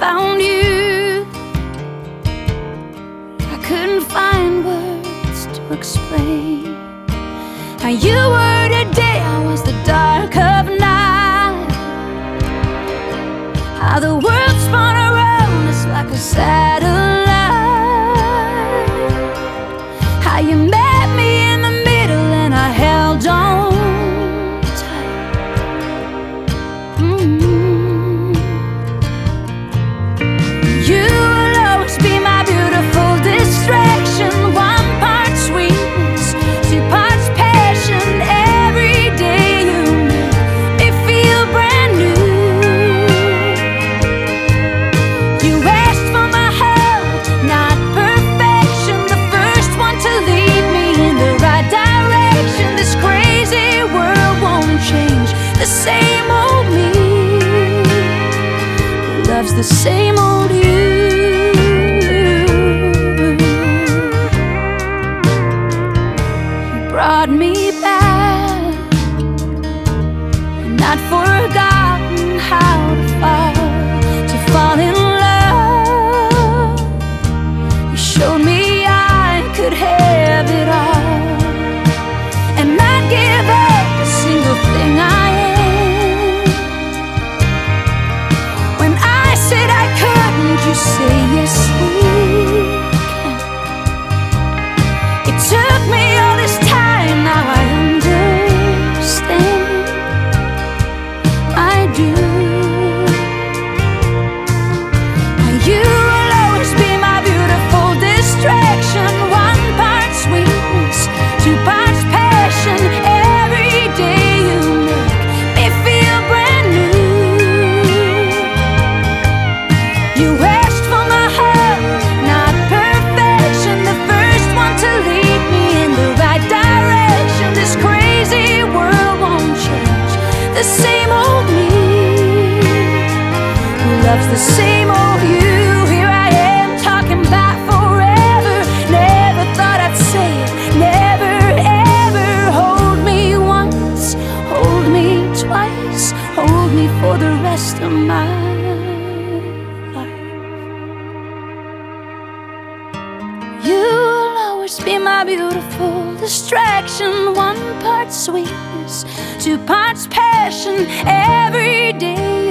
found you, I couldn't find words to explain how you were today, I was the dark of night. How the world spun around us like a satellite. How you met me in the middle and I held on tight. You will always be my beautiful distraction. One part sweetness, two parts passion. Every day you make me feel brand new. You asked for my heart, not perfection. The first one to lead me in the right direction. This crazy world won't change the same old me who loves the same old you. You brought me back and not forgotten how to fall in love. You showed me I could have it all and not give up a single thing I am. When I said I couldn't, you say yes we can. It took me all this time, now I understand. I do. You will always be my beautiful distraction. One part sweetness, two parts passion. Every day you make me feel brand new. You asked for my heart, not perfection. The first one to lead me in the right direction. This crazy world won't change the same old me who loves the same old you. Here I am talking about forever. Never thought I'd say it, never ever. Hold me once, hold me twice, hold me for the rest of my life. You'll always be my beautiful distraction. One part sweetness, two parts passion. Every day